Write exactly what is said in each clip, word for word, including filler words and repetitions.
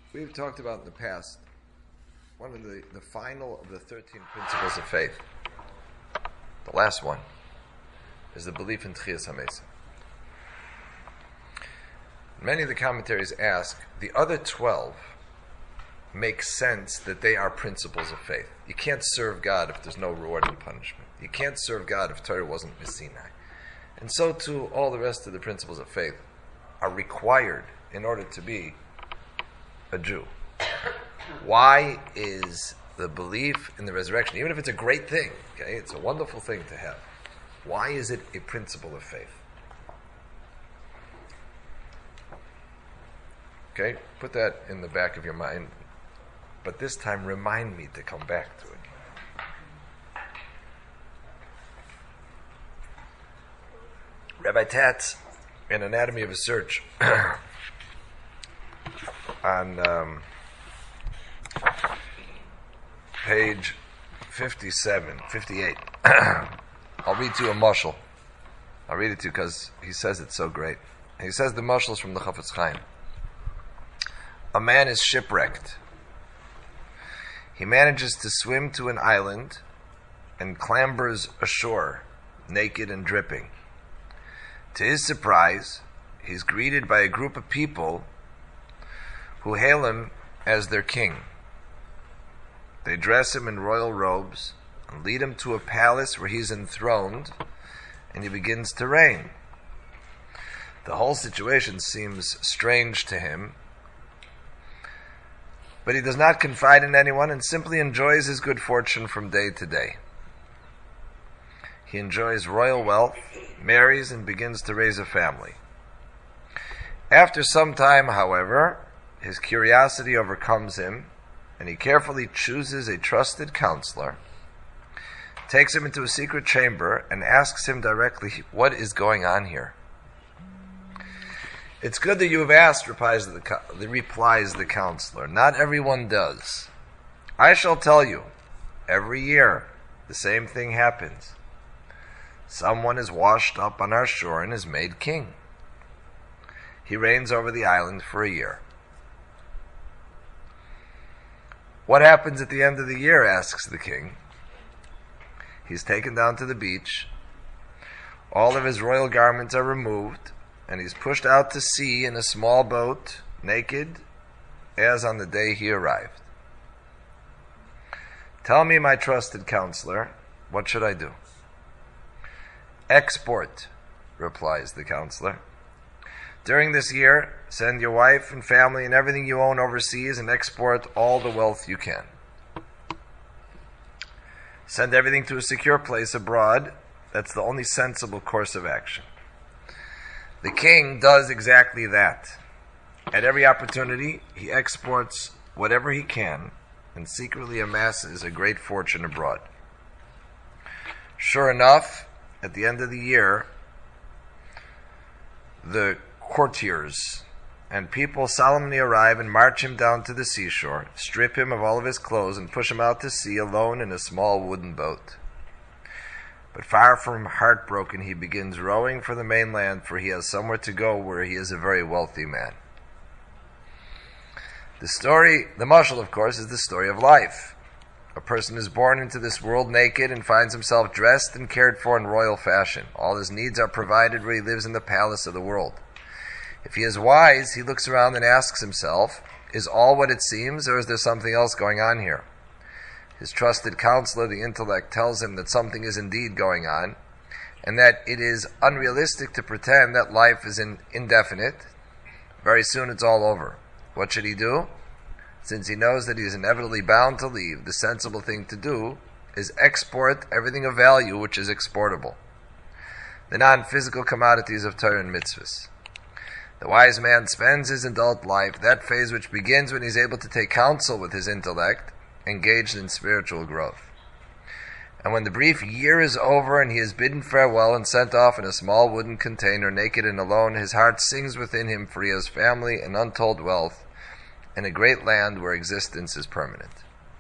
We've talked about in the past one of the, the final of the thirteen principles of faith. The last one is the belief in Tchias HaMesim. Many of the commentaries ask, the other twelve make sense that they are principles of faith. You can't serve God if there's no reward and punishment. You can't serve God if Torah wasn't Sinai. And so too, all the rest of the principles of faith are required in order to be a Jew. Why is the belief in the resurrection, even if it's a great thing, okay, it's a wonderful thing to have, why is it a principle of faith? Okay, put that in the back of your mind, but this time remind me to come back to it. Rabbi Tatz, in Anatomy of a Search, on um, page fifty-seven, fifty-eight, I'll read to you a mashal. I'll read it to you because he says it's so great. He says the mashal is from the Chafetz Chaim. A man is shipwrecked. He manages to swim to an island and clambers ashore, naked and dripping. To his surprise, he's greeted by a group of people who hail him as their king. They dress him in royal robes and lead him to a palace where he's enthroned, and he begins to reign. The whole situation seems strange to him, but he does not confide in anyone and simply enjoys his good fortune from day to day. He enjoys royal wealth, marries, and begins to raise a family. After some time, however, his curiosity overcomes him, and he carefully chooses a trusted counselor, takes him into a secret chamber, and asks him directly, "What is going on here?" "It's good that you have asked," replies the, the, replies the counselor. "Not everyone does. I shall tell you, every year the same thing happens. Someone is washed up on our shore and is made king. He reigns over the island for a year." "What happens at the end of the year?" asks the king. "He's taken down to the beach. All of his royal garments are removed, and he's pushed out to sea in a small boat, naked, as on the day he arrived. Tell me, my trusted counselor, what should I do?" "Export," replies the counselor. "During this year, send your wife and family and everything you own overseas and export all the wealth you can. Send everything to a secure place abroad. That's the only sensible course of action." The king does exactly that. At every opportunity, he exports whatever he can and secretly amasses a great fortune abroad. Sure enough, at the end of the year, the courtiers and people solemnly arrive and march him down to the seashore, strip him of all of his clothes, and push him out to sea alone in a small wooden boat. But far from heartbroken, he begins rowing for the mainland, for he has somewhere to go where he is a very wealthy man. The story, the mashal, of course, is the story of life. A person is born into this world naked and finds himself dressed and cared for in royal fashion. All his needs are provided where he lives in the palace of the world. If he is wise, he looks around and asks himself, is all what it seems, or is there something else going on here? His trusted counselor, the intellect, tells him that something is indeed going on, and that it is unrealistic to pretend that life is in, indefinite. Very soon it's all over. What should he do? Since he knows that he is inevitably bound to leave, the sensible thing to do is export everything of value which is exportable, the non-physical commodities of Torah and mitzvahs. The wise man spends his adult life, that phase which begins when he is able to take counsel with his intellect, engaged in spiritual growth. And when the brief year is over and he is bidden farewell and sent off in a small wooden container, naked and alone, his heart sings within him, for he has family and untold wealth in a great land where existence is permanent.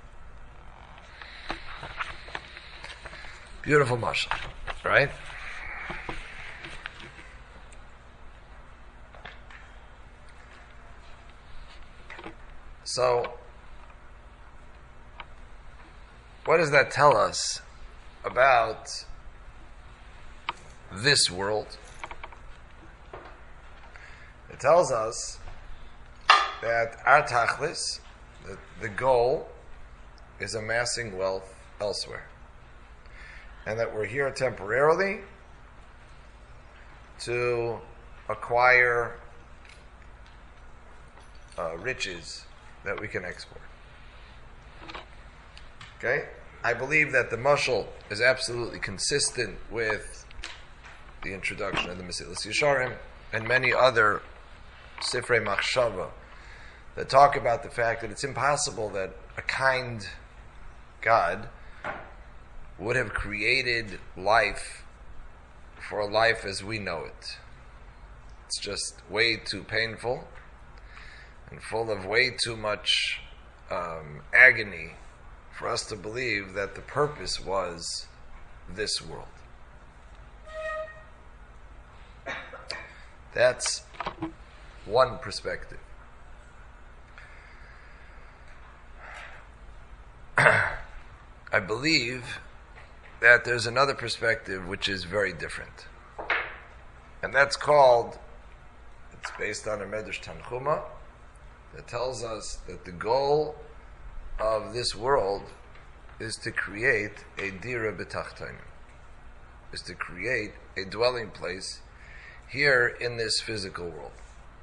Beautiful mashal, right? So, what does that tell us about this world? It tells us that our tachlis, the, the goal, is amassing wealth elsewhere. And that we're here temporarily to acquire uh, riches that we can export. Okay? I believe that the mashal is absolutely consistent with the introduction of the Mesilas Yesharim and many other Sifrei Machshava that talk about the fact that it's impossible that a kind God would have created life for a life as we know it. It's just way too painful and full of way too much um, agony for us to believe that the purpose was this world. That's one perspective. I believe that there's another perspective which is very different. And that's called, it's based on a Medrash Tanchuma, that tells us that the goal of this world is to create a dira b'tachtayim, is to create a dwelling place here in this physical world.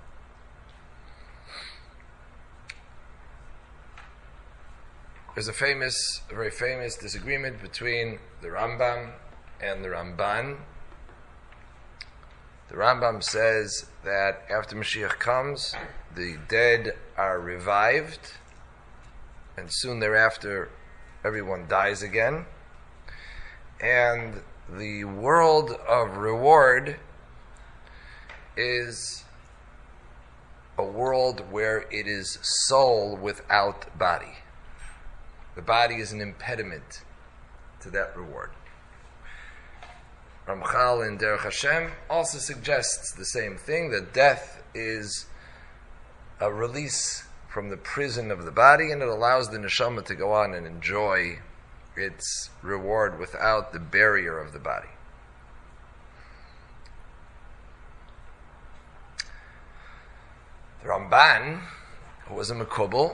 There's a famous, a very famous disagreement between the Rambam and the Ramban. The Rambam says that after Mashiach comes, the dead are revived, and soon thereafter everyone dies again. And the world of reward is a world where it is soul without body. The body is an impediment to that reward. Ramchal in Derech Hashem also suggests the same thing, that death is a release from the prison of the body, and it allows the neshama to go on and enjoy its reward without the barrier of the body. The Ramban, who was a Mekubal,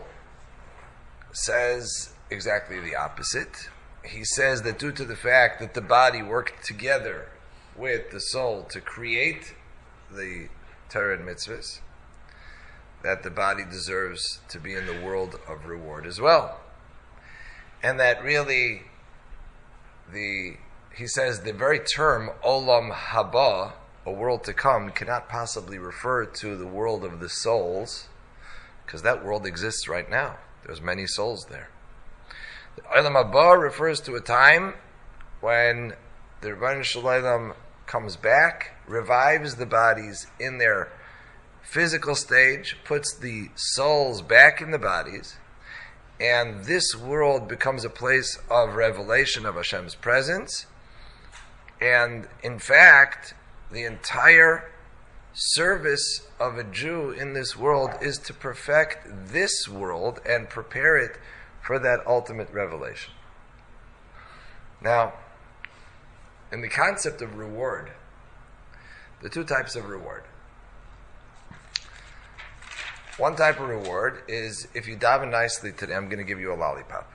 says exactly the opposite. He says that due to the fact that the body worked together with the soul to create the Torah and mitzvahs, that the body deserves to be in the world of reward as well. And that really, the he says the very term Olam Haba, a world to come, cannot possibly refer to the world of the souls, because that world exists right now. There's many souls there. The Olam Haba refers to a time when the Rebbeinu Shalom comes back, revives the bodies in their physical stage, puts the souls back in the bodies, and this world becomes a place of revelation of Hashem's presence. And in fact, the entire service of a Jew in this world is to perfect this world and prepare it for that ultimate revelation. Now, in the concept of reward, the two types of reward. One type of reward is, if you daven nicely today, I'm going to give you a lollipop.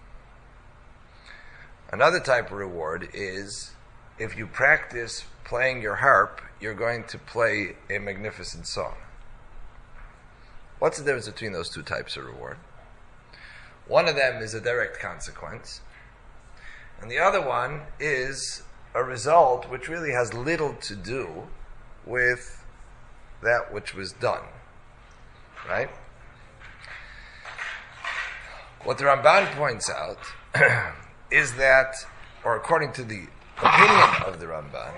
Another type of reward is, if you practice playing your harp, you're going to play a magnificent song. What's the difference between those two types of reward? One of them is a direct consequence, and the other one is a result which really has little to do with that which was done. Right? What the Ramban points out is that, or according to the opinion of the Ramban,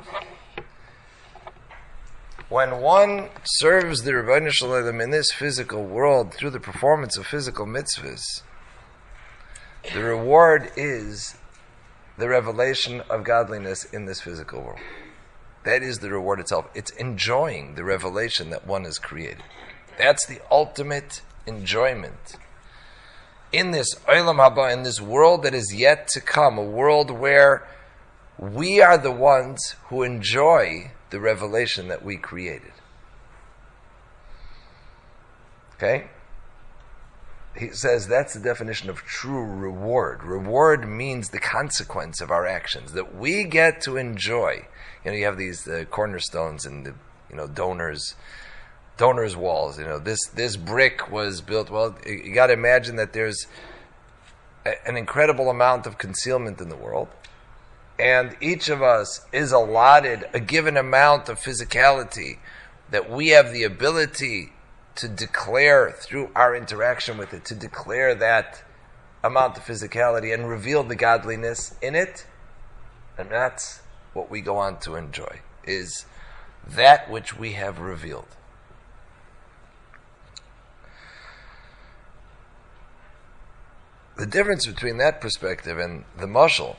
when one serves the Rebbeinu Shalom in this physical world through the performance of physical mitzvahs, the reward is the revelation of godliness in this physical world. That is the reward itself. It's enjoying the revelation that one has created. That's the ultimate enjoyment in this Olam Haba, in this world that is yet to come, a world where we are the ones who enjoy the revelation that we created. Okay? He says that's the definition of true reward. Reward means the consequence of our actions, that we get to enjoy. You know, you have these uh, cornerstones and the, you know, donors, donors' walls. You know, this this brick was built. Well, you got to imagine that there's a, an incredible amount of concealment in the world, and each of us is allotted a given amount of physicality that we have the ability to declare through our interaction with it, to declare that amount of physicality and reveal the godliness in it. And that's what we go on to enjoy, is that which we have revealed. The difference between that perspective and the mashal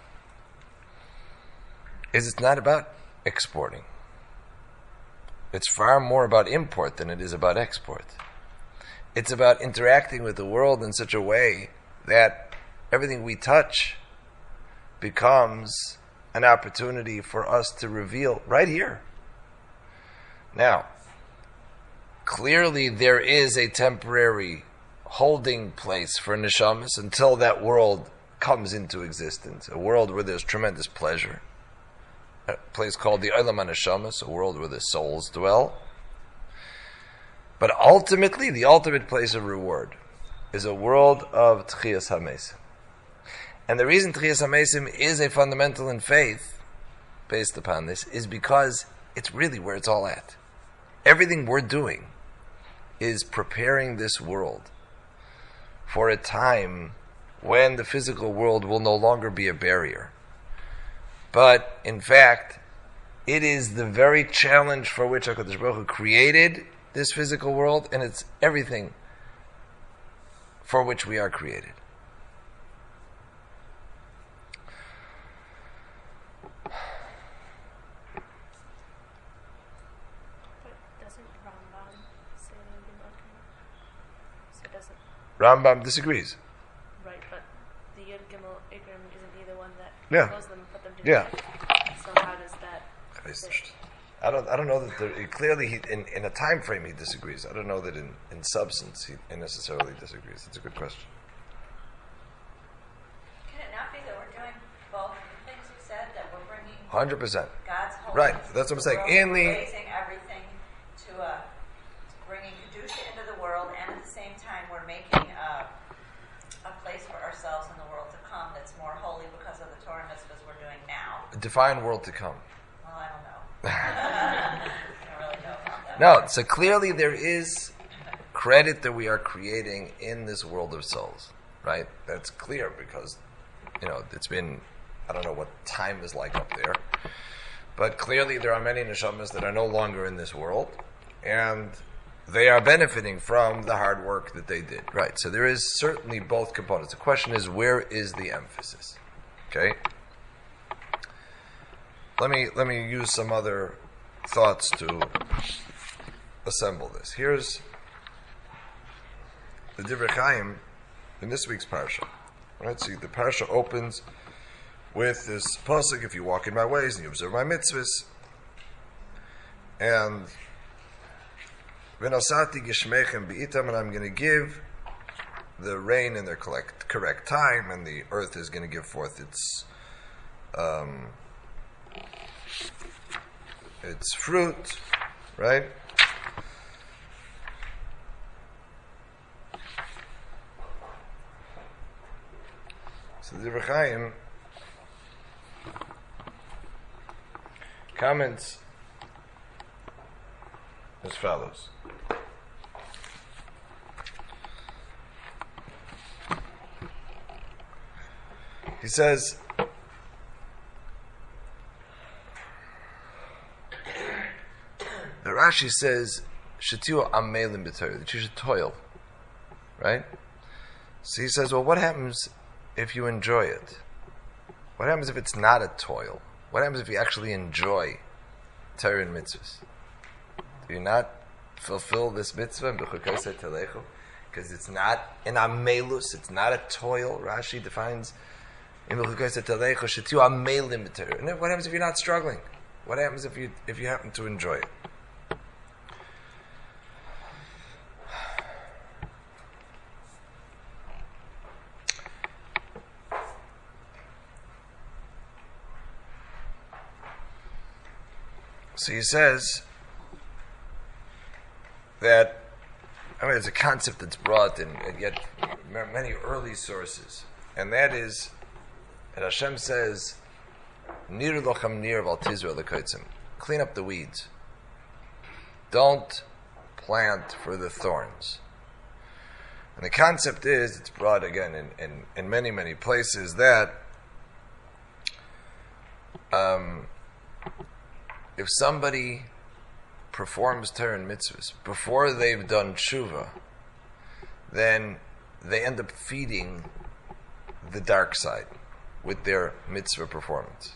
is it's not about exporting. It's far more about import than it is about export. It's about interacting with the world in such a way that everything we touch becomes an opportunity for us to reveal right here. Now, clearly there is a temporary holding place for neshamas until that world comes into existence, a world where there's tremendous pleasure. A place called the Olam HaNeshamas, a world where the souls dwell. But ultimately, the ultimate place of reward is a world of Tchiyas HaMesim. And the reason Tchiyas HaMesim is a fundamental in faith, based upon this, is because it's really where it's all at. Everything we're doing is preparing this world for a time when the physical world will no longer be a barrier. But, in fact, it is the very challenge for which HaKadosh Baruch Hu created this physical world, and it's everything for which we are created. But doesn't Rambam say Yud Gimel Ikrim? So doesn't... Rambam disagrees. Right, but the Yud Gimel Ikrim isn't he the one that Yeah. closed them and put them Yeah. together? So how does that... I don't. I don't know that there, clearly he, in in a time frame he disagrees. I don't know that in, in substance he, he necessarily disagrees. It's a good question. Can it not be that we're doing both the things you said, that we're bringing Hundred percent. God's holiness Right. That's what I'm to saying. the In world, the raising everything to a bringing kedusha into the world, and at the same time we're making a, a place for ourselves in the world to come that's more holy because of the Torah mitzvahs we're doing now. divine world to come. Well, I don't know. I don't really know about that. No. So clearly there is credit that we are creating in this world of souls. Right. That's clear because you know it's been. I don't know what time is like up there. But clearly there are many neshamas that are no longer in this world, and they are benefiting from the hard work that they did. Right, so there is certainly both components. The question is, where is the emphasis? Okay? Let me let me use some other thoughts to assemble this. Here's the Divrei Chaim in this week's parsha. Right, so the parsha opens with this pasuk, if you walk in my ways and you observe my mitzvahs, and v'nosati gishmechem b'itam, and I'm going to give the rain in their correct, correct time, and the earth is going to give forth its um, its fruit, right? So the Divrei Chaim comments as follows. He says, the Rashi says, Shetiu amelim b'Torah, that you should toil, right? So he says, well, what happens if you enjoy it? What happens if it's not a toil? What happens if you actually enjoy Torah and mitzvahs? Do you not fulfill this mitzvah? because it's not an amelus, it's not a toil. Rashi defines, and then what happens if you're not struggling? What happens if you if you happen to enjoy it? So he says that, I mean, it's a concept that's brought in yet many early sources, and that is that Hashem says, "Nir lochem nir val tizra lekaitzim." Clean up the weeds. Don't plant for the thorns. And the concept is, it's brought again in, in, in many, many places, that um, if somebody performs Torah and mitzvahs before they've done tshuva, then they end up feeding the dark side with their mitzvah performance.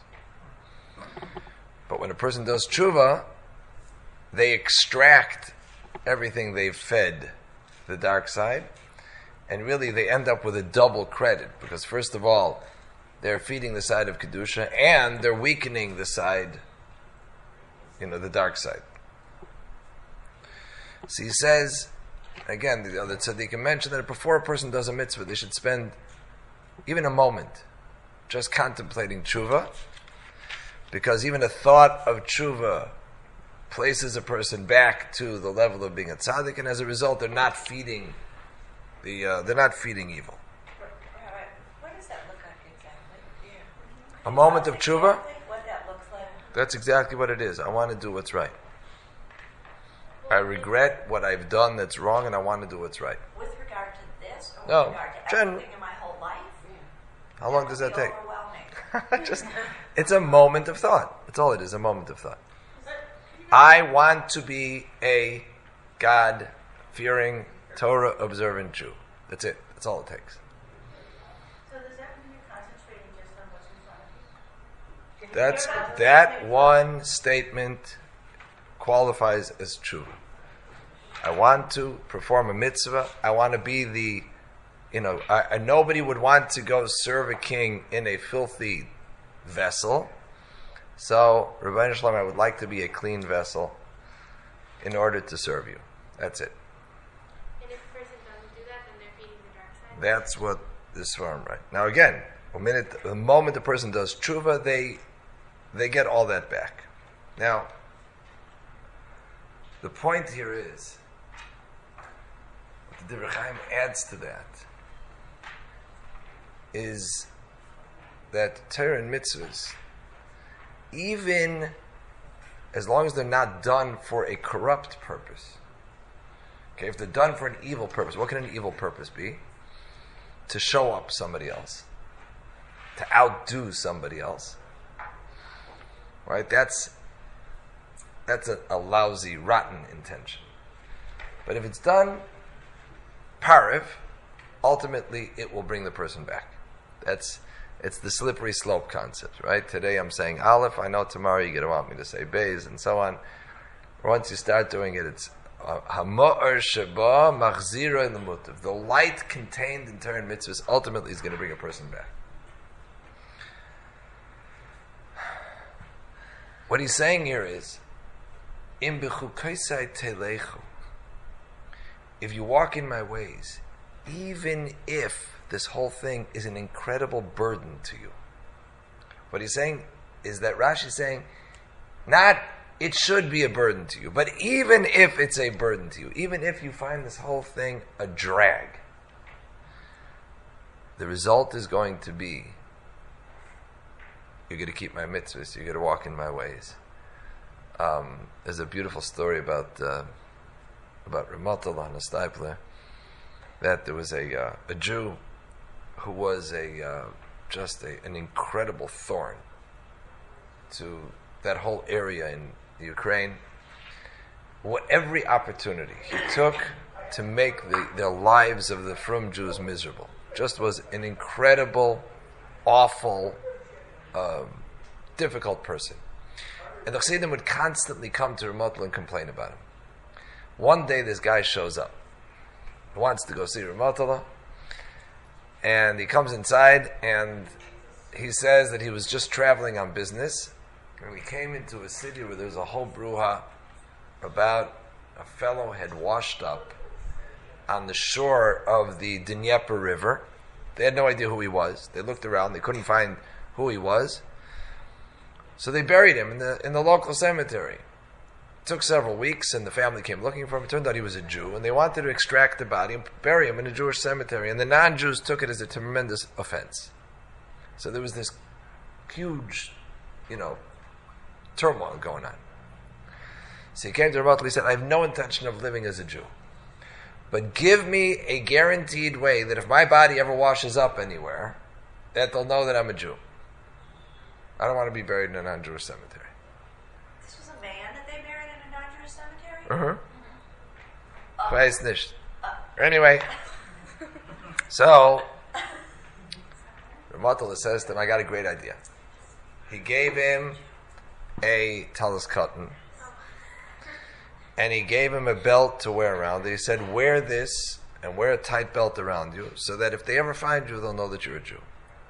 But when a person does tshuva, they extract everything they've fed the dark side, and really they end up with a double credit, because first of all, they're feeding the side of Kedusha, and they're weakening the side, you know, the dark side. So he says, again, the other tzaddikim mentioned that before a person does a mitzvah, they should spend even a moment just contemplating tshuva, because even a thought of tshuva places a person back to the level of being a tzaddik, and as a result, they're not feeding the uh, they're not feeding evil. Rabbi, what does that look like exactly? Yeah. A moment of tshuva. Exactly what that looks like. That's exactly what it is. I want to do what's right. I regret what I've done that's wrong, and I want to do what's right. With regard to this, or No, with regard to Jen- everything in my whole life? How long does that would be take? overwhelming. Just, it's a moment of thought. That's all it is, a moment of thought. I want to be a God-fearing, Torah-observant Jew. That's it. That's all it takes. So does that mean you're concentrating just on what's in front of you? That's that one statement qualifies as true. I want to perform a mitzvah. I want to be the, you know, I, I, nobody would want to go serve a king in a filthy vessel. So, Rebbeinu Shalom, I would like to be a clean vessel in order to serve you. That's it. And if a person doesn't do that, then they're feeding the dark side? That's what this farm, right? Now again, a minute, the moment the person does tshuva, they they get all that back. Now, the point here is, what the Divrei Chaim adds to that, is that Torah and mitzvahs, even as long as they're not done for a corrupt purpose, okay, if they're done for an evil purpose, what can an evil purpose be? To show up somebody else, to outdo somebody else, right? That's that's a, a lousy, rotten intention. But if it's done pariv, ultimately it will bring the person back. That's it's the slippery slope concept, right? Today I'm saying Aleph, I know tomorrow you're going to want me to say Beis, and so on. Once you start doing it, it's Hama'ar Sheba Machzira in the Mutav. The light contained in Torah and mitzvahs ultimately is going to bring a person back. What he's saying here is, Im b'chukaisai telechu. If you walk in my ways, even if this whole thing is an incredible burden to you. What he's saying is that Rashi is saying, not it should be a burden to you, but even if it's a burden to you, even if you find this whole thing a drag, the result is going to be, you're going to keep my mitzvahs, you're going to walk in my ways. Um, there's a beautiful story about uh, about Ramatullah and a Stipler, that there was a uh, a Jew who was a uh, just a, an incredible thorn to that whole area in Ukraine. What every opportunity he took to make the, the lives of the frum Jews miserable, just was an incredible, awful, um, difficult person. And the Chassidim would constantly come to Ramatullah and complain about him. One day this guy shows up. wants to go see Ramatullah, and he comes inside, and he says that he was just traveling on business, and he came into a city where there was a whole bruha about a fellow had washed up on the shore of the Dnieper River. They had no idea who he was. They looked around, they couldn't find who he was. So they buried him in the in the local cemetery. It took several weeks, and the family came looking for him. It turned out he was a Jew, and they wanted to extract the body and bury him in a Jewish cemetery. And the non-Jews took it as a tremendous offense. So there was this huge, you know, turmoil going on. So he came to Ramatullah, he said, I have no intention of living as a Jew. But give me a guaranteed way that if my body ever washes up anywhere, that they'll know that I'm a Jew. I don't want to be buried in a non-Jewish cemetery. This was a man that they buried in a non-Jewish cemetery? Uh-huh. Oh. Weiß nicht. Anyway, so Ramatullah says to him, I got a great idea. He gave him a talus cotton, and he gave him a belt to wear around. He said, wear this and wear a tight belt around you so that if they ever find you, they'll know that you're a Jew.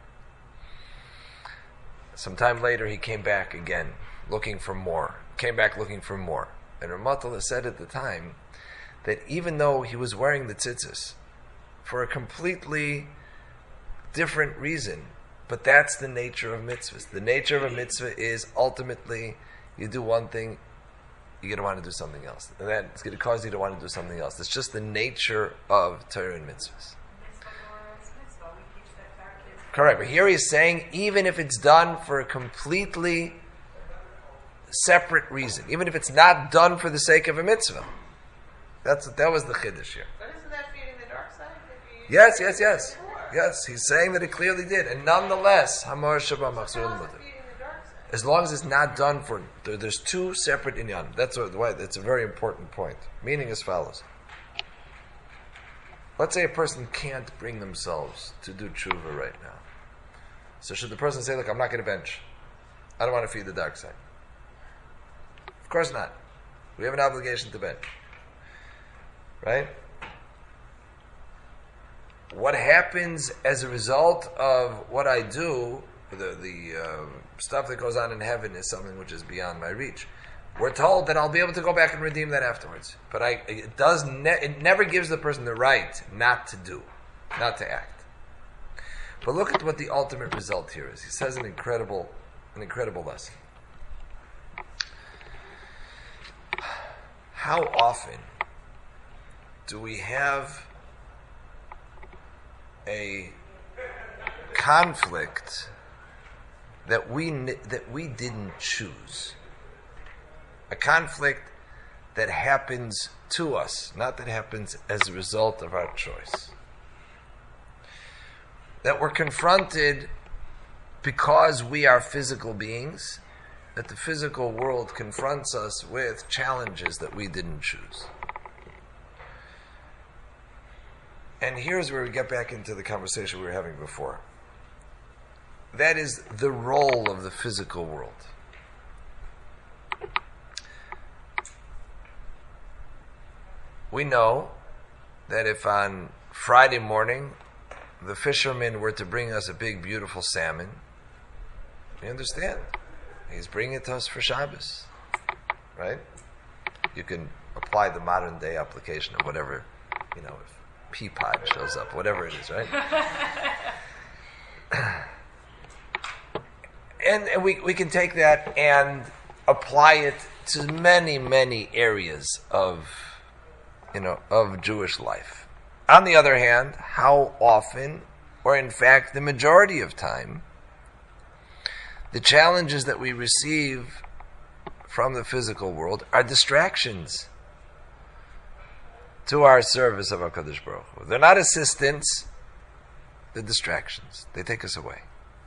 Sometime later, he came back again, looking for more. Came back looking for more. And Ramatullah said at the time that even though he was wearing the tzitzis for a completely different reason, but that's the nature of mitzvahs. The nature of a mitzvah is ultimately you do one thing, you're going to want to do something else. And that's going to cause you to want to do something else. It's just the nature of Torah and mitzvahs. Correct. But here he's saying, even if it's done for a completely separate reason, even if it's not done for the sake of a mitzvah, that's that was the chiddush here. But isn't that feeding the dark side? Yes, yes, yes. Yes, he's saying that it clearly did. And nonetheless, Hamar Shabbat Machzur L'Mutter. As long as it's not done for, there, there's two separate inyan. That's a, that's a very important point. Meaning as follows. Let's say a person can't bring themselves to do tshuva right now. So should the person say, look, I'm not going to bench. I don't want to feed the dark side. Of course not. We have an obligation to bench. Right? What happens as a result of what I do, the the uh, stuff that goes on in heaven is something which is beyond my reach. We're told that I'll be able to go back and redeem that afterwards. But I, it does ne- it never gives the person the right not to do, not to act. But look at what the ultimate result here is. He says an incredible, an incredible lesson. How often do we have a conflict that we that we didn't choose? A conflict that happens to us, not that happens as a result of our choice. That we're confronted because we are physical beings, that the physical world confronts us with challenges that we didn't choose. And here's where we get back into the conversation we were having before. That is the role of the physical world. We know that if on Friday morning the fishermen were to bring us a big, beautiful salmon, we understand. He's bringing it to us for Shabbos. Right? You can apply the modern day application of whatever, you know, if Peapod shows up, whatever it is, right? and, and we, we can take that and apply it to many, many areas of, you know, of Jewish life. On the other hand, how often, or in fact the majority of time, the challenges that we receive from the physical world are distractions to our service of HaKadosh Baruch Hu. They're not assistants, they're distractions. They take us away.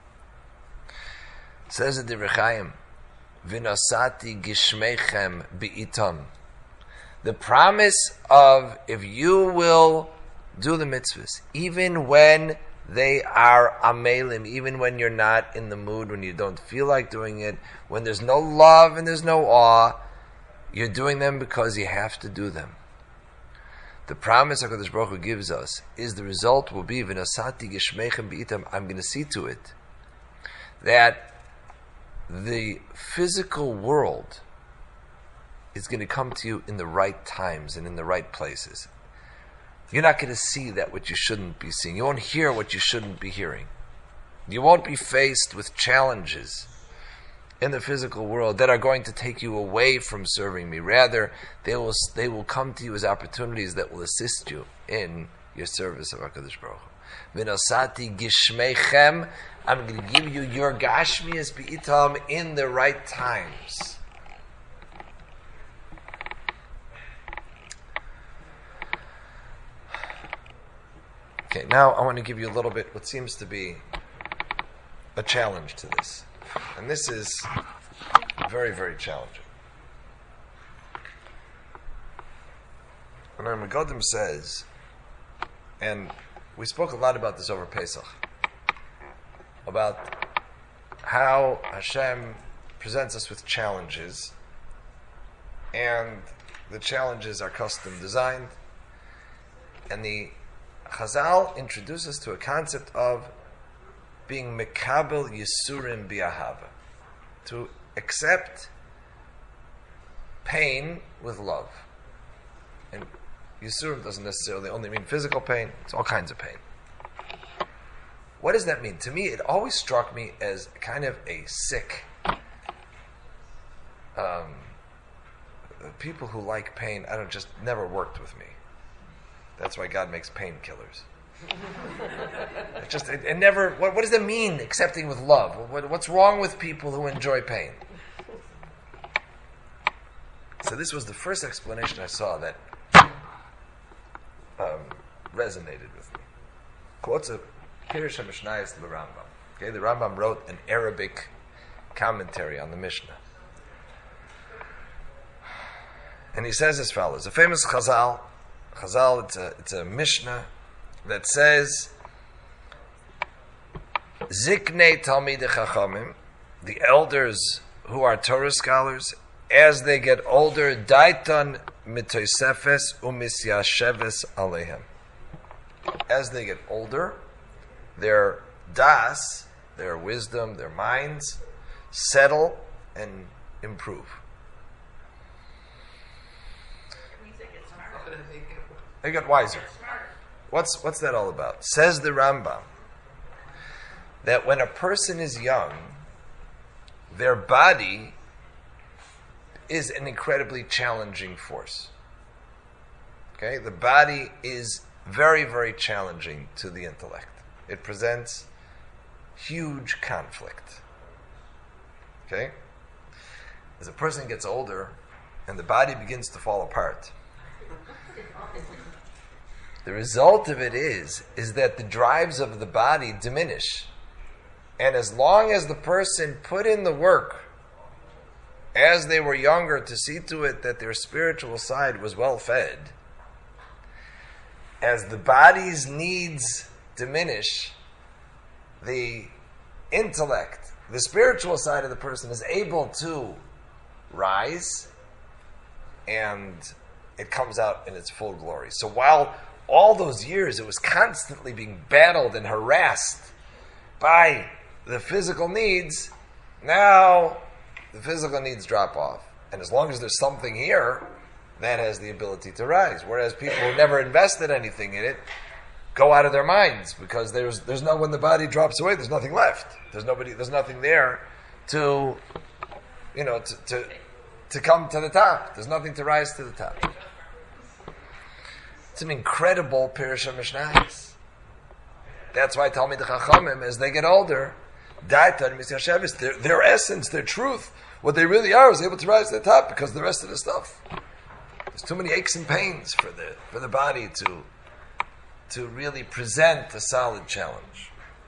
It says in Divrei Chaim, V'nosati gishmeichem bi'itam. The promise of if you will do the mitzvahs, even when they are amelim, even when you're not in the mood, when you don't feel like doing it, when there's no love and there's no awe, you're doing them because you have to do them. The promise HaKadosh Baruch Hu gives us is the result will be v'nasati geshmeichem b'itam. I'm going to see to it that the physical world is going to come to you in the right times and in the right places. You're not going to see that what you shouldn't be seeing. You won't hear what you shouldn't be hearing. You won't be faced with challenges in the physical world that are going to take you away from serving me. Rather, they will they will come to you as opportunities that will assist you in your service of HaKadosh Baruch Hu. V'nosati gishmeichem, I'm going to give you your gashmias b'itam in the right times. Okay, now I want to give you a little bit what seems to be a challenge to this. And this is very, very challenging. And our Megadim says, and we spoke a lot about this over Pesach, about how Hashem presents us with challenges, and the challenges are custom designed, and the Chazal introduce us to a concept of being mekabel yisurim bi'ahava, to accept pain with love. And yisurim doesn't necessarily only mean physical pain; it's all kinds of pain. What does that mean? To me, it always struck me as kind of a sick. Um, people who like pain, I don't just never worked with me. That's why God makes painkillers. It just it, it never. What, what does it mean? Accepting with love. What, what's wrong with people who enjoy pain? So this was the first explanation I saw that um, resonated with me. Quotes a Pirush HaMishnayos the Rambam. Okay, the Rambam wrote an Arabic commentary on the Mishnah, and he says as follows: a famous Chazal. Chazal, it's a, it's a Mishnah that says, Ziknei Talmidei Chachamim, the elders who are Torah scholars, as they get older, Daitan Mitoisefes Umisyasheves Alehem. As they get older, their das, their wisdom, their minds, settle and improve. They get wiser. What's what's that all about? Says the Rambam that when a person is young, their body is an incredibly challenging force. Okay? The body is very, very challenging to the intellect. It presents huge conflict. Okay? As a person gets older and the body begins to fall apart, the result of it is, is that the drives of the body diminish. And as long as the person put in the work as they were younger to see to it that their spiritual side was well fed, as the body's needs diminish, the intellect, the spiritual side of the person is able to rise, and it comes out in its full glory. So while all those years it was constantly being battled and harassed by the physical needs, now the physical needs drop off. And as long as there's something here, that has the ability to rise. Whereas people who never invested anything in it go out of their minds, because there's there's no, when the body drops away, there's nothing left. There's nobody there's nothing there to you know to to, to come to the top. There's nothing to rise to the top. It's an incredible Pirush HaMishnayos. That's why Talmidei Chachamim, as they get older, their, their essence, their truth, what they really are, is able to rise to the top, because the rest of the stuff, there's too many aches and pains for the for the body to to really present a solid challenge.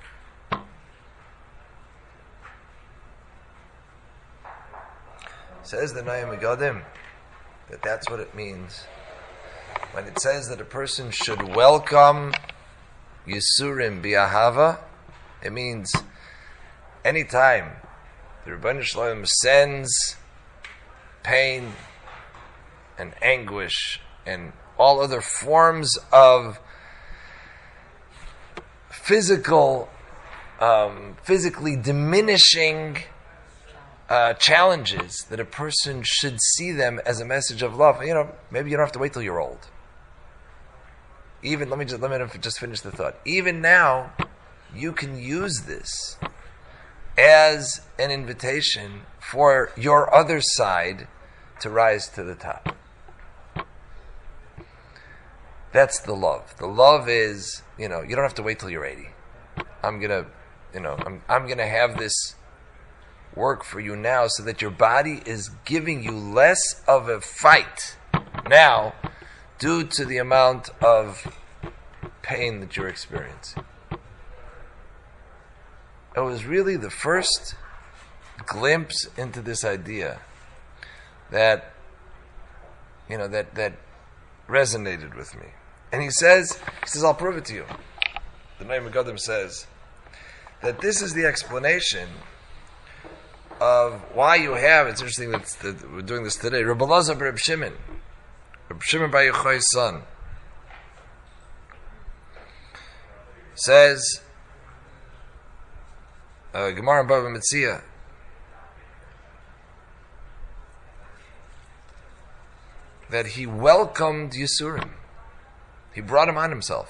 Says the Nayim Megadim that that's what it means when it says that a person should welcome Yisurim bi'ahava. It means anytime the Rebbeinu Shalom sends pain and anguish and all other forms of physical, um, physically diminishing uh, challenges, that a person should see them as a message of love. You know, maybe you don't have to wait till you're old. Even let me just let me just finish the thought. Even now, you can use this as an invitation for your other side to rise to the top. That's the love. The love is, you know, you don't have to wait till you're eighty. I'm gonna, you know, I'm I'm gonna have this work for you now, so that your body is giving you less of a fight now, due to the amount of pain that you're experiencing. It was really the first glimpse into this idea that, you know, that that resonated with me. And he says, he says, I'll prove it to you. The Noam Megadim says that this is the explanation of why you have, it's interesting that, that we're doing this today, Rebbe Elazar Reb Shimon, Reb Shimon Bar Yochai's son, says, uh, Gemara in Bava Metzia, that he welcomed Yisurim. He brought him on himself.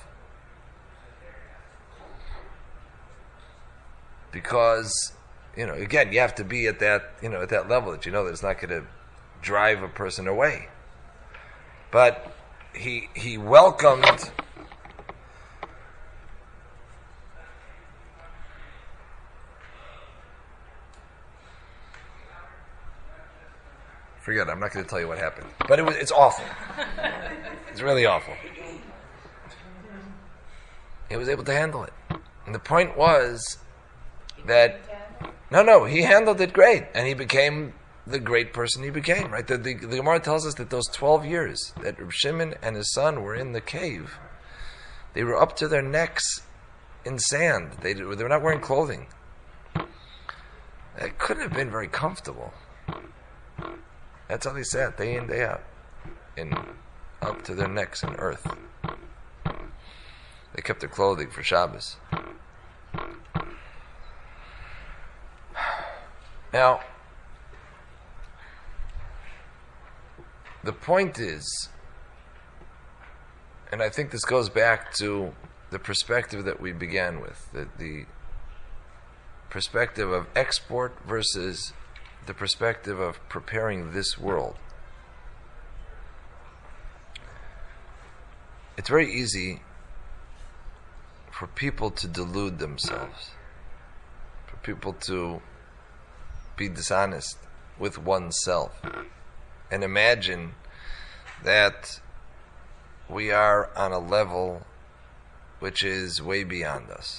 Because, you know, again, you have to be at that, you know, at that level that you know that it's not going to drive a person away. But he he welcomed Forget it, I'm not going to tell you what happened. But it was it's awful. It's really awful. He was able to handle it. And the point was that no, no, he handled it great, and he became the great person he became. Right? The, the, the Gemara tells us that those twelve years that Reb Shimon and his son were in the cave, they were up to their necks in sand. They they were not wearing clothing. It couldn't have been very comfortable. That's how they sat day in day out, in up to their necks in earth. They kept their clothing for Shabbos. Now, the point is, and I think this goes back to the perspective that we began with, the, the perspective of export versus the perspective of preparing this world. It's very easy for people to delude themselves, for people to be dishonest with oneself and imagine that we are on a level which is way beyond us.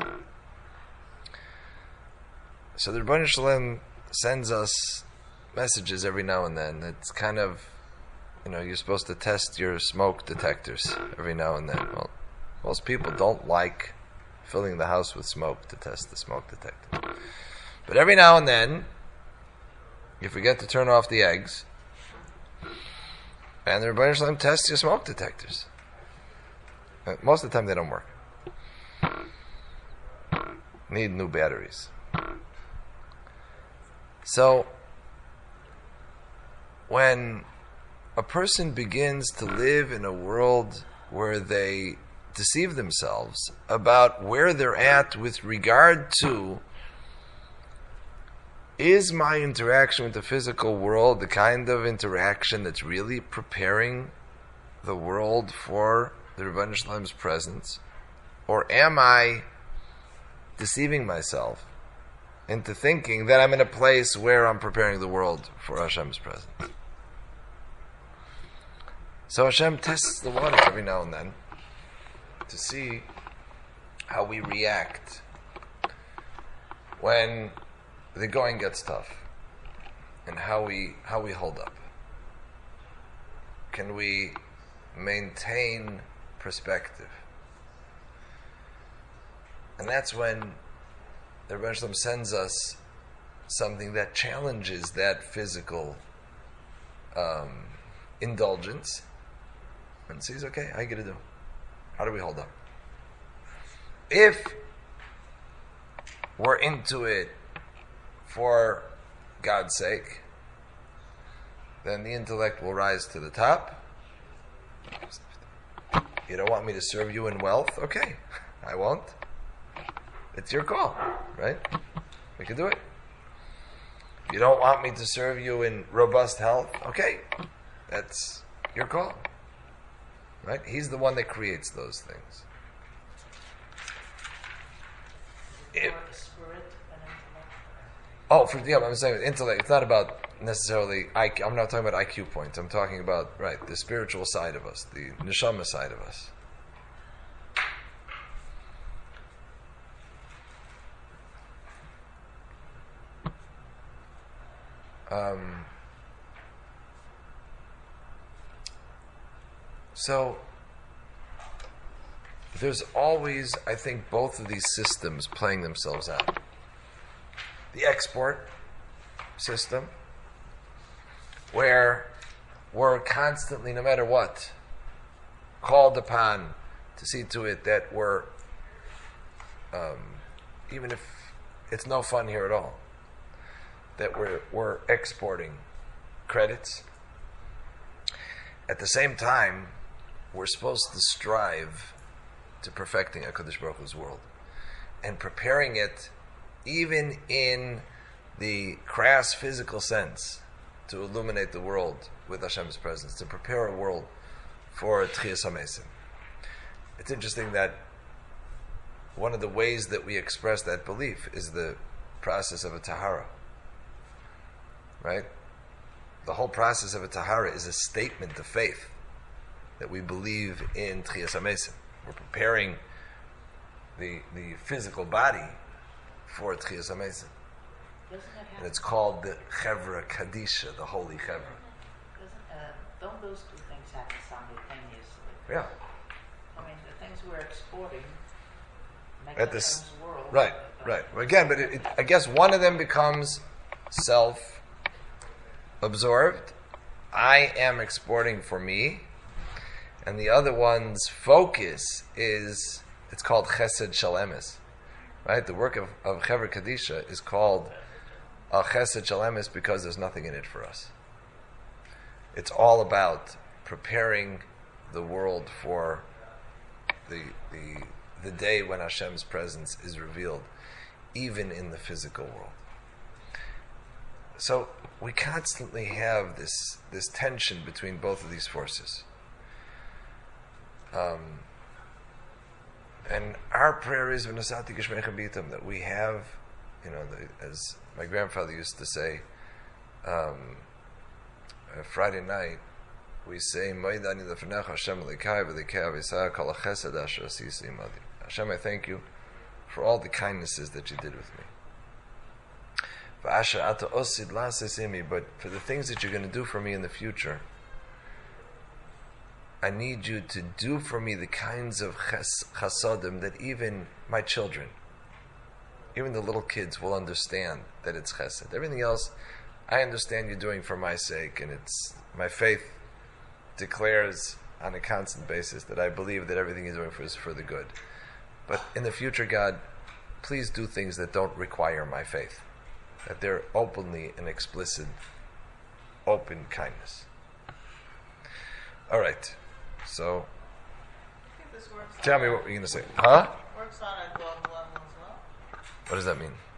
So the Rebbeinu Shalom sends us messages every now and then. It's kind of, you know, you're supposed to test your smoke detectors every now and then. Well, most people don't like filling the house with smoke to test the smoke detector. But every now and then, you forget to turn off the eggs, and the Rebbeinu Shalom tests your smoke detectors. Most of the time they don't work. Need new batteries. So, when a person begins to live in a world where they deceive themselves about where they're at with regard to, is my interaction with the physical world the kind of interaction that's really preparing the world for the Rebbeinu Shalom's presence? Or am I deceiving myself into thinking that I'm in a place where I'm preparing the world for Hashem's presence? So Hashem tests the waters every now and then to see how we react when the going gets tough, and how we how we hold up. Can we maintain perspective? And that's when the Rebbeinu Shalom sends us something that challenges that physical um, indulgence, and sees, okay, how you gonna do? How do we hold up? If we're into it for God's sake, then the intellect will rise to the top. You don't want me to serve you in wealth? Okay, I won't. It's your call, right? We can do it. You don't want me to serve you in robust health? Okay, that's your call, right? He's the one that creates those things. If, oh, for yeah, I'm saying intellect. It's not about necessarily I Q. I'm not talking about I Q points. I'm talking about right the spiritual side of us, the neshama side of us. Um, so there's always, I think, both of these systems playing themselves out. The export system, where we're constantly, no matter what, called upon to see to it that we're, um, even if it's no fun here at all, that we're we're exporting credits. At the same time, we're supposed to strive to perfecting HaKadosh Baruch Hu's world and preparing it, even in the crass physical sense, to illuminate the world with Hashem's presence, to prepare a world for Tchias HaMesim. It's interesting that one of the ways that we express that belief is the process of a tahara. Right? The whole process of a tahara is a statement of faith that we believe in Tchias HaMesim. We're preparing the the physical body for Tchias HaMesim. And it's called the Chevra Kadisha, the Holy Chevra. Doesn't, uh, don't those two things happen simultaneously? Yeah. I mean, the things we're exporting make At Hashem's this, world. right, right. Well, again, but it, it, I guess one of them becomes self absorbed. I am exporting for me, and the other one's focus is, it's called Chesed Shalemis, right? The work of, of Chevra Kadisha is called uh, Chesed Shalemis because there's nothing in it for us. It's all about preparing the world for the the the day when Hashem's presence is revealed, even in the physical world. So we constantly have this this tension between both of these forces. Um, and our prayer is v'nasati geshmecha b'itam, that we have, you know, the, as my grandfather used to say, um, uh, Friday night, we say, Moidani lefnecha Hashem elikai v'likei avisah kol hachesed asher asisi imadi. Hashem, I thank you for all the kindnesses that you did with me. But for the things that you're going to do for me in the future, I need you to do for me the kinds of chasadim that even my children, even the little kids, will understand that it's chesed. Everything else, I understand you're doing for my sake, and it's my faith declares on a constant basis that I believe that everything you're doing for is for the good. But in the future, God, please do things that don't require my faith, that they're openly and explicit, open kindness. All right. So, I think this works tell on me a- what you're going to say. Huh? Works on a global level as well. What does that mean?